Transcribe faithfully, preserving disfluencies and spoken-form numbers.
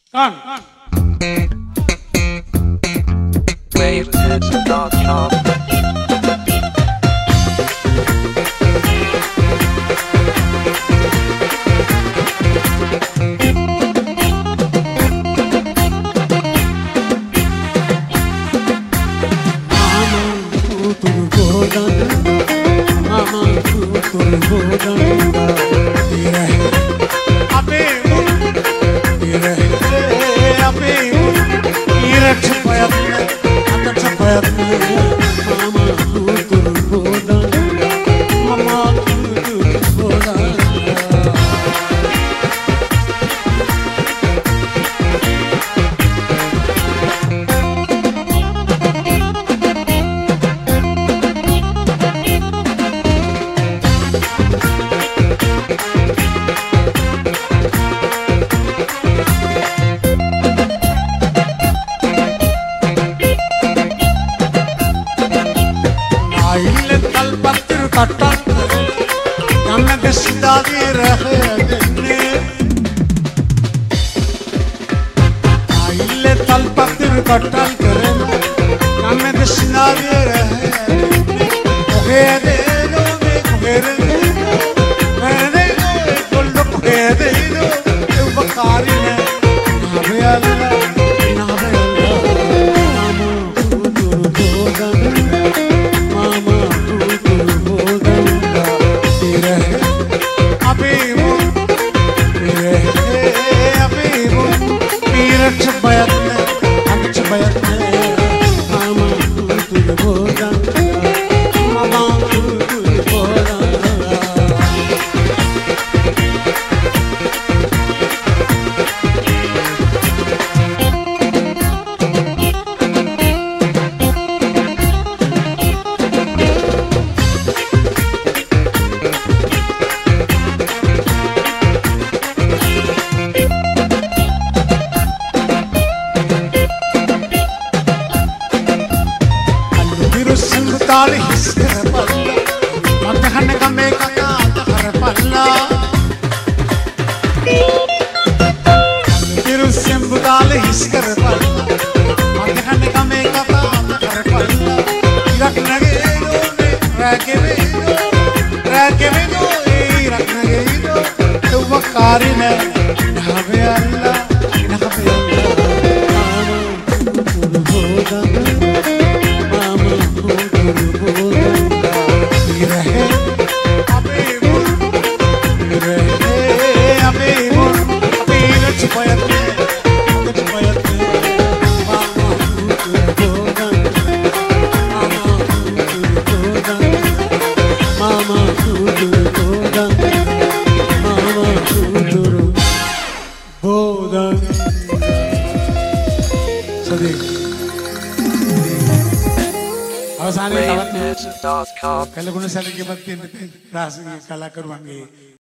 Kan. Waveheads dot com. कटल करे हमें दशना दे रहे ओहे दे दो दे घेरे मेरे दो दो ओहे दे दो तू बकारी है ना बे अल्लाह ना बे अल्लाह मामा तू तू बोल तेरे अभी वो तेरे अभी वो पीरठ बयत ताल हिस्कर पल्ला मधहन गमे का तहर पल्ला तिरुसिंबु ताल हिस्कर पल्ला मधहन गमे का तहर पल्ला रखनगे दो ने रखे वे दो रखे वे दो ए रखनगे दो तो वकारी ने नहबे अल्लाह नहबे Kalau guna saling kibat tin, rasa kala keruangi.